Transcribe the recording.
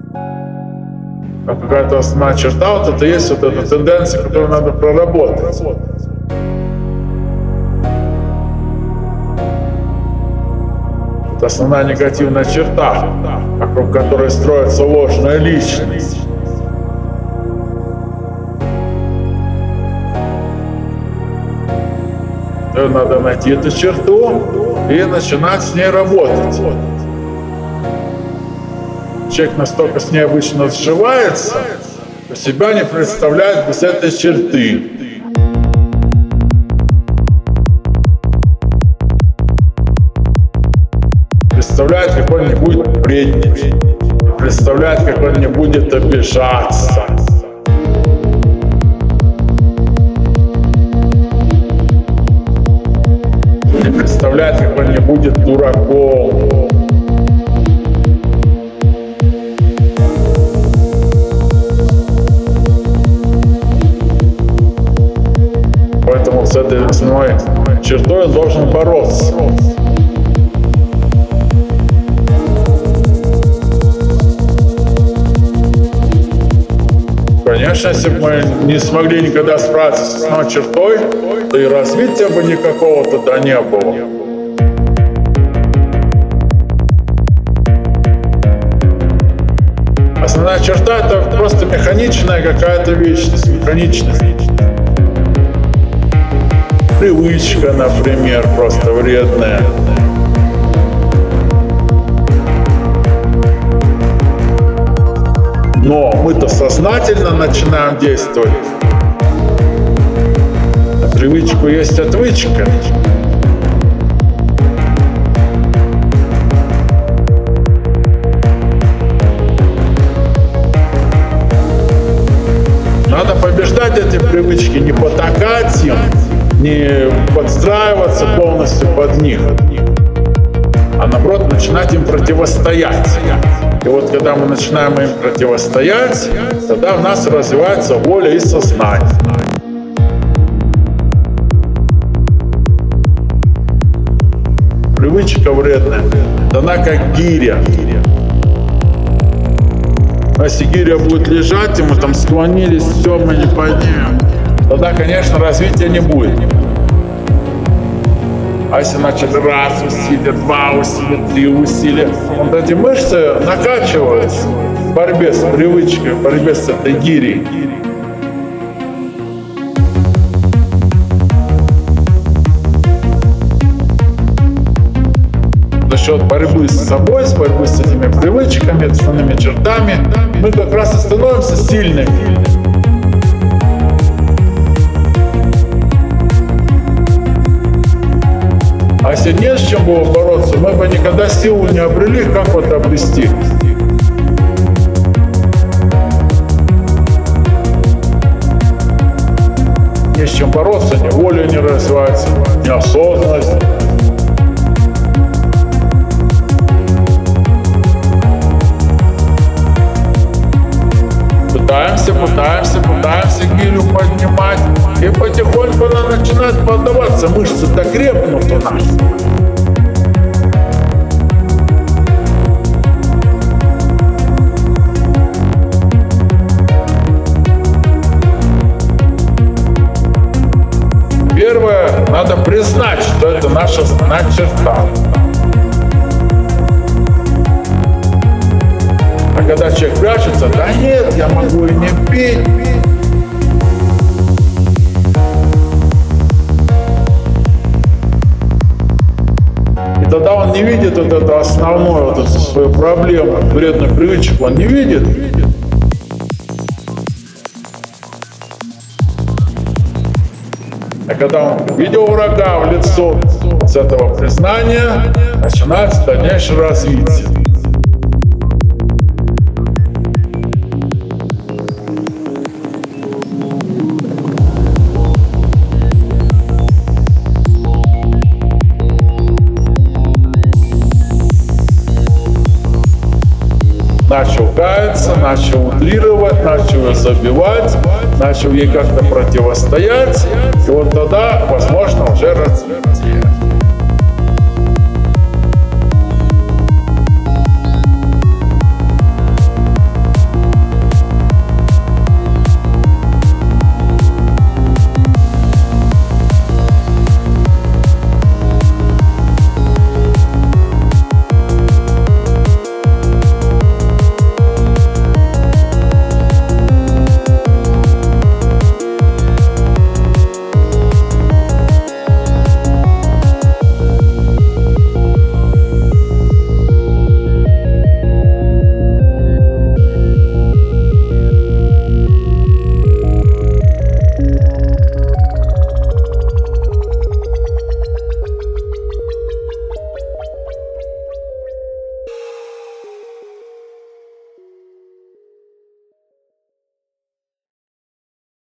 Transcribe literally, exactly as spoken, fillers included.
А какая-то основная черта, вот это есть вот эта тенденция, которую надо проработать. Это основная негативная черта, вокруг которой строится ложная личность. Надо найти эту черту и начинать с ней работать. Человек настолько с ней обычно сживается, что себя не представляет без этой черты. Представляет, как он не будет вредничать, представляет, как он не будет обижаться. Не представляет, как он не будет дураком. Поэтому с этой основной чертой он должен бороться. Конечно, если бы мы не смогли никогда справиться с основной чертой, то и развития бы никакого тогда не было. Основная черта — это просто механичная какая-то вещь, механичность. Привычка, например, просто вредная. Но мы-то сознательно начинаем действовать. На привычку есть отвычка. Надо побеждать эти привычки, не потакать им, не подстраиваться полностью под них, а наоборот начинать им противостоять. И вот когда мы начинаем им противостоять, тогда в нас развивается воля и сознание. Привычка вредная дана как гиря. Но если гиря будет лежать, и мы там склонились, все, мы не поднимем, тогда, конечно, развития не будет. А если значит раз усилие, два усилия, три усилия, вот эти мышцы накачиваются в борьбе с привычкой, в борьбе с этой гирей. За счет борьбы с собой, с борьбы с этими привычками, основными чертами, мы как раз и становимся сильными. А если не с чем было бороться, мы бы никогда силу не обрели, как вот обрести. Не с чем бороться, ни воля не развивается, ни осознанность. Пытаемся, пытаемся, пытаемся гирю поднимать, и потихоньку она начинает поддаваться, мышцы-то крепнут у нас. Первое, надо признать, что это наша основная черта. А когда человек прячется, да нет, я могу и не пить. И тогда он не видит вот эту основную, вот эту свою проблему, вредную привычку, он не видит. А когда он видел врага в лицо, с этого признания начинается дальнейшее развитие. Начал каяться, начал утрировать, начал ее забивать, начал ей как-то противостоять, и вот тогда возможно уже развитие.